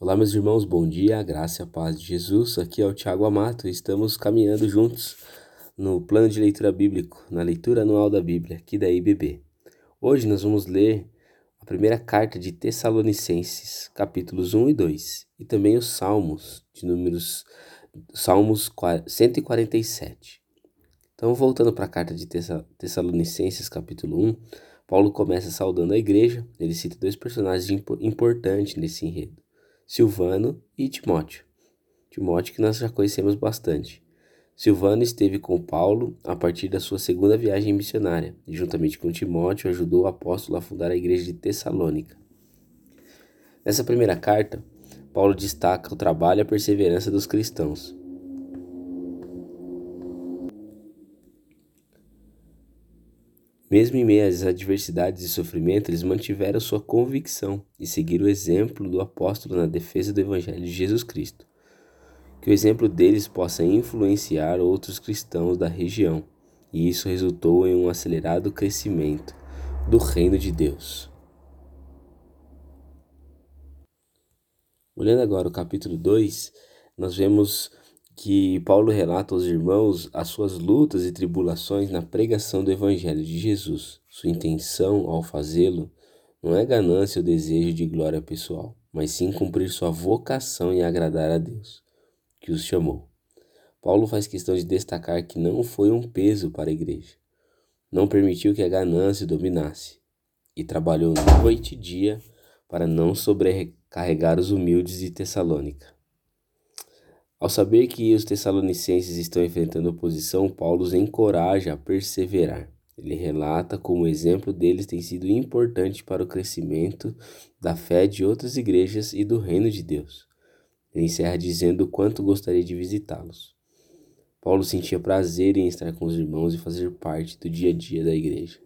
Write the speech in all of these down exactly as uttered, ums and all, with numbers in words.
Olá, meus irmãos, bom dia, a graça e a paz de Jesus. Aqui é o Thiago Amato e estamos caminhando juntos no plano de leitura bíblico, na leitura anual da Bíblia, aqui da I B B. Hoje nós vamos ler a primeira carta de Tessalonicenses, capítulos um e dois, e também os Salmos, de números, Salmos cento e quarenta e sete. Então, voltando para a carta de Tessalonicenses, capítulo um, Paulo começa saudando a igreja. Ele cita dois personagens importantes nesse enredo: Silvano e Timóteo. Timóteo que nós já conhecemos bastante. Silvano esteve com Paulo a partir da sua segunda viagem missionária e, juntamente com Timóteo, ajudou o apóstolo a fundar a igreja de Tessalônica. Nessa primeira carta, Paulo destaca o trabalho e a perseverança dos cristãos. Mesmo em meio às adversidades e sofrimento, eles mantiveram sua convicção e seguiram o exemplo do apóstolo na defesa do Evangelho de Jesus Cristo. Que o exemplo deles possa influenciar outros cristãos da região, e isso resultou em um acelerado crescimento do reino de Deus. Olhando agora o capítulo dois, nós vemos que Paulo relata aos irmãos as suas lutas e tribulações na pregação do Evangelho de Jesus. Sua intenção ao fazê-lo não é ganância ou desejo de glória pessoal, mas sim cumprir sua vocação e agradar a Deus, que os chamou. Paulo faz questão de destacar que não foi um peso para a igreja. Não permitiu que a ganância dominasse e trabalhou noite e dia para não sobrecarregar os humildes de Tessalônica. Ao saber que os tessalonicenses estão enfrentando oposição, Paulo os encoraja a perseverar. Ele relata como o exemplo deles tem sido importante para o crescimento da fé de outras igrejas e do reino de Deus. Ele encerra dizendo o quanto gostaria de visitá-los. Paulo sentia prazer em estar com os irmãos e fazer parte do dia a dia da igreja.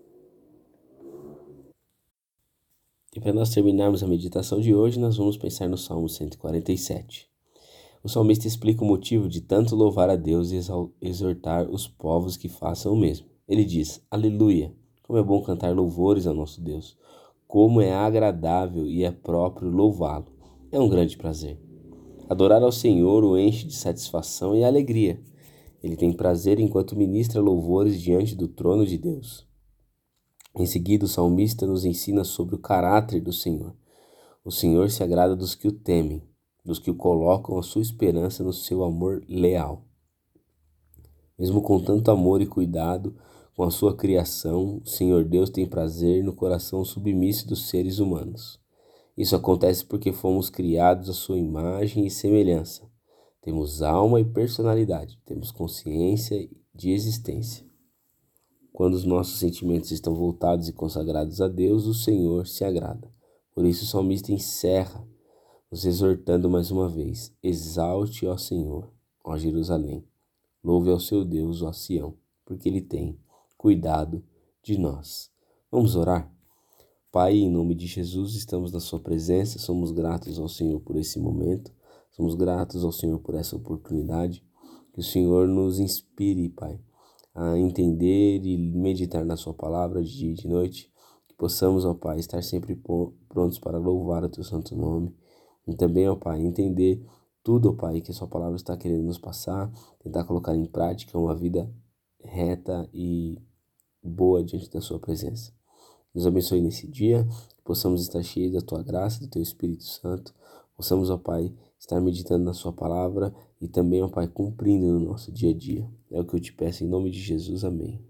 E para nós terminarmos a meditação de hoje, nós vamos pensar no Salmo cento e quarenta e sete. O salmista explica o motivo de tanto louvar a Deus e exortar os povos que façam o mesmo. Ele diz: Aleluia! Como é bom cantar louvores ao nosso Deus! Como é agradável e é próprio louvá-lo! É um grande prazer. Adorar ao Senhor o enche de satisfação e alegria. Ele tem prazer enquanto ministra louvores diante do trono de Deus. Em seguida, o salmista nos ensina sobre o caráter do Senhor. O Senhor se agrada dos que o temem, dos que o colocam a sua esperança no seu amor leal. Mesmo com tanto amor e cuidado com a sua criação, o Senhor Deus tem prazer no coração submisso dos seres humanos. Isso acontece porque fomos criados à sua imagem e semelhança. Temos alma e personalidade, temos consciência de existência. Quando os nossos sentimentos estão voltados e consagrados a Deus, o Senhor se agrada. Por isso o salmista encerra nos exortando mais uma vez: exalte ao Senhor, ó Jerusalém, louve ao seu Deus, ó Sião, porque Ele tem cuidado de nós. Vamos orar? Pai, em nome de Jesus, estamos na sua presença, somos gratos ao Senhor por esse momento, somos gratos ao Senhor por essa oportunidade. Que o Senhor nos inspire, Pai, a entender e meditar na sua palavra de dia e de noite, que possamos, ó Pai, estar sempre prontos para louvar o teu santo nome, e também, ó Pai, entender tudo, ó Pai, que a sua palavra está querendo nos passar, tentar colocar em prática uma vida reta e boa diante da sua presença. Nos abençoe nesse dia, que possamos estar cheios da tua graça, do teu Espírito Santo, possamos, ó Pai, estar meditando na sua palavra e também, ó Pai, cumprindo no nosso dia a dia. É o que eu te peço em nome de Jesus, amém.